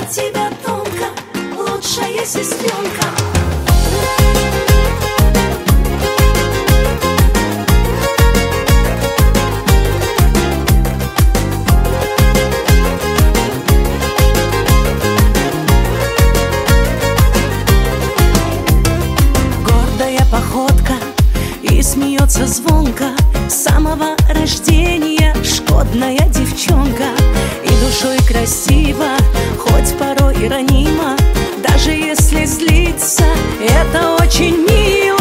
тебя тонко, лучшая сестренка. Гордая походка и смеется звонко, с самого рождения шкодная девчонка. И душой красиво, хоть порой и ранима, даже если злится, это очень мило.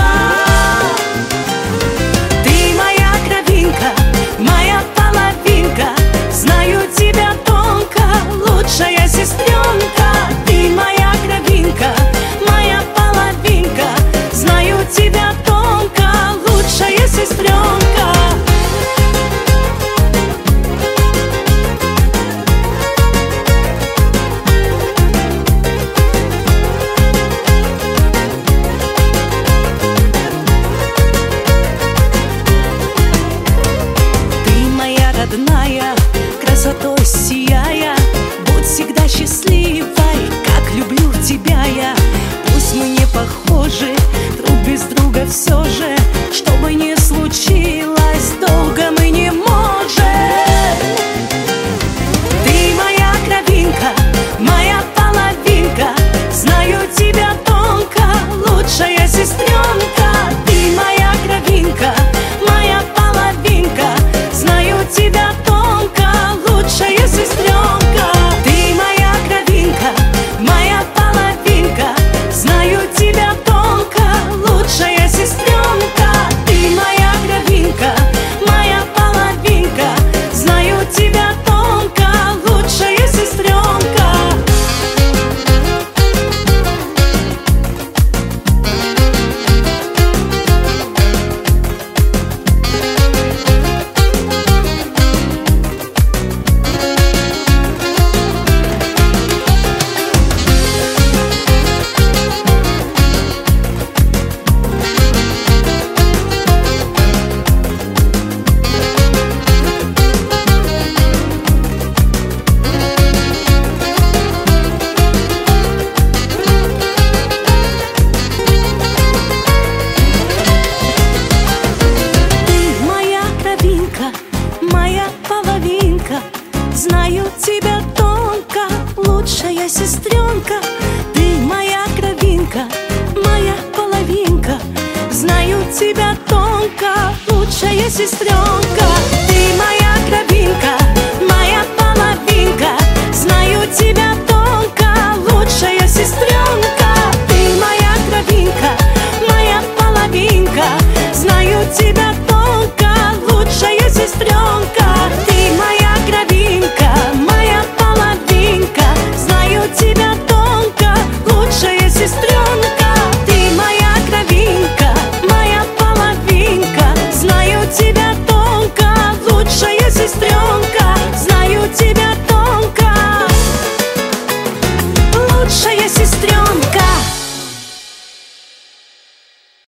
Ты моя кровинка, моя половинка, знаю тебя тонко, лучшая сестренка. Ты моя кровинка, моя половинка, знаю тебя тонко, лучшая сестренка. Родная, красотой сияя, будь всегда счастливой, как люблю тебя я. Пусть мы не похожи, друг без друга все же, что бы ни случилось, долго мы не можем. Ты моя кровинка, моя половинка, знаю тебя тонко, лучшая сестренка. Ты моя кровинка, моя половинка, знаю тебя тонко, лучшая сестренка. Ты моя кровинка, моя половинка, знаю тебя тонко, лучшая сестренка. Ты моя кровинка, моя половинка, знаю тебя тонко, лучшая сестренка. Моя половинка, знаю тебя тонко, лучшая сестренка. Ты моя кровинка, моя половинка, знаю тебя тонко, лучшая сестренка.